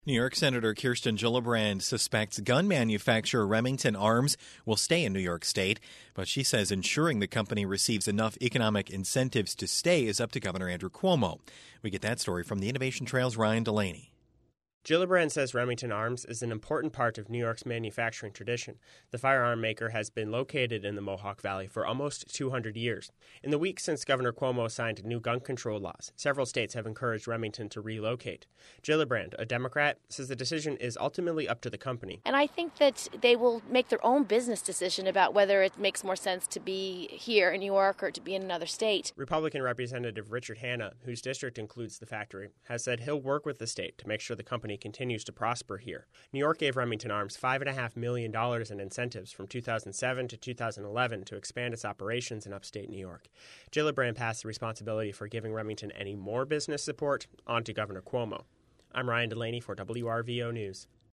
New York Senator Kirsten Gillibrand suspects gun manufacturer Remington Arms will stay in New York State, but she says ensuring the company receives enough economic incentives to stay is up to Governor Andrew Cuomo. We get that story from the Innovation Trail's Ryan Delaney. Gillibrand says Remington Arms is an important part of New York's manufacturing tradition. The firearm maker has been located in the Mohawk Valley for almost 200 years. In the weeks since Governor Cuomo signed new gun control laws, several states have encouraged Remington to relocate. Gillibrand, a Democrat, says the decision is ultimately up to the company. And I think that they will make their own business decision about whether it makes more sense to be here in New York or to be in another state. Republican Representative Richard Hanna, whose district includes the factory, has said he'll work with the state to make sure the company continues to prosper here. New York gave Remington Arms $5.5 million in incentives from 2007 to 2011 to expand its operations in upstate New York. Gillibrand passed the responsibility for giving Remington any more business support on to Governor Cuomo. I'm Ryan Delaney for WRVO News.